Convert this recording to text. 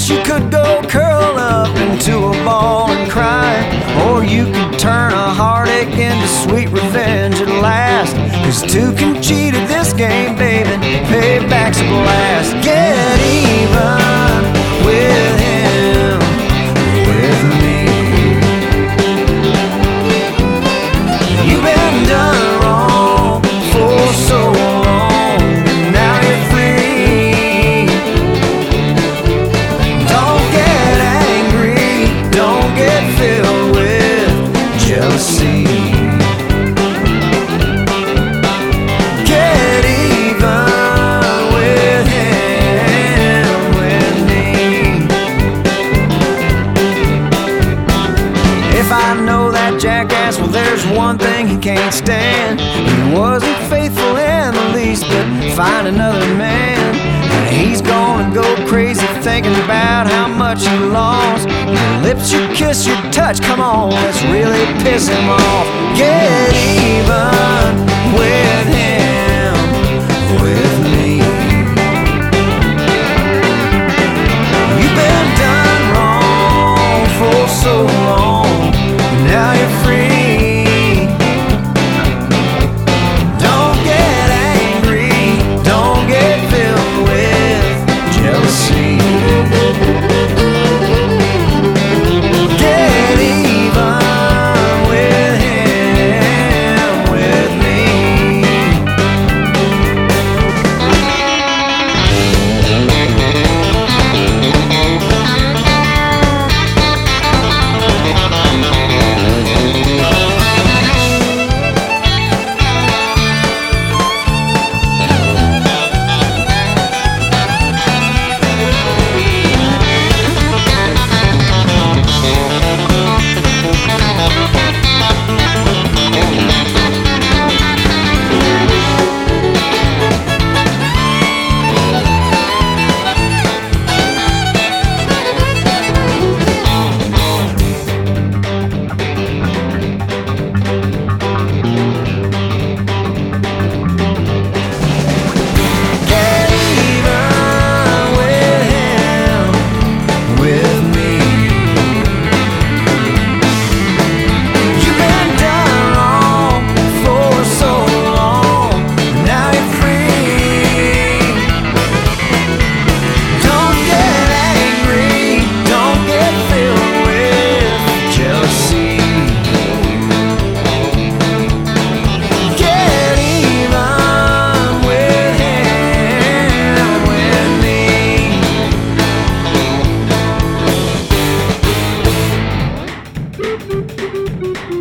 guess you could go curl up into a ball and cry, or you could turn a heartache into sweet revenge at last. 'Cause two can cheat at this game, baby, payback's a blast. Get even with him, with me. You've been done wrong for so long, and now you're free. Don't get angry, don't get filled with jealousy. Get even with him, with me. If I know that jackass, well, there's one thing he can't stand. He wasn't faithful in the least, but find another man, and he's gonna go crazy thinking about how much you lost. Your lips, your kiss, your touch, come on, let's really piss him off. Get even with him, with me. You've been done wrong for so long, now you're free. Don't get angry, don't get filled with jealousy. Get even with him, with me. Boop, boop, boop, boop, boop.